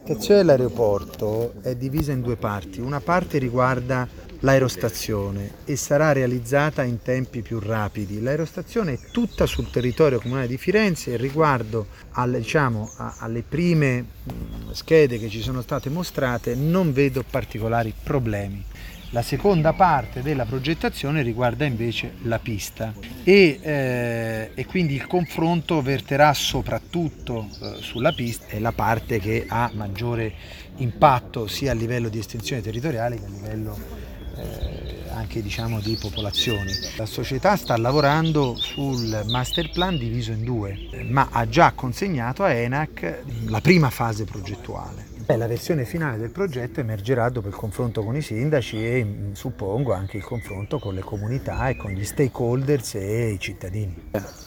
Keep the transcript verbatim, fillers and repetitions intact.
progettazione dell'aeroporto è divisa in due parti. Una parte riguarda l'aerostazione e sarà realizzata in tempi più rapidi. L'aerostazione è tutta sul territorio comunale di Firenze e riguardo alle, diciamo, a, alle prime schede che ci sono state mostrate non vedo particolari problemi. La seconda parte della progettazione riguarda invece la pista e, eh, e quindi il confronto verterà soprattutto eh, sulla pista, è la parte che ha maggiore impatto sia a livello di estensione territoriale che a livello eh, anche diciamo di popolazioni. La società sta lavorando sul master plan diviso in due, ma ha già consegnato a ENAC la prima fase progettuale. La versione finale del progetto emergerà dopo il confronto con i sindaci e suppongo anche il confronto con le comunità e con gli stakeholders e i cittadini.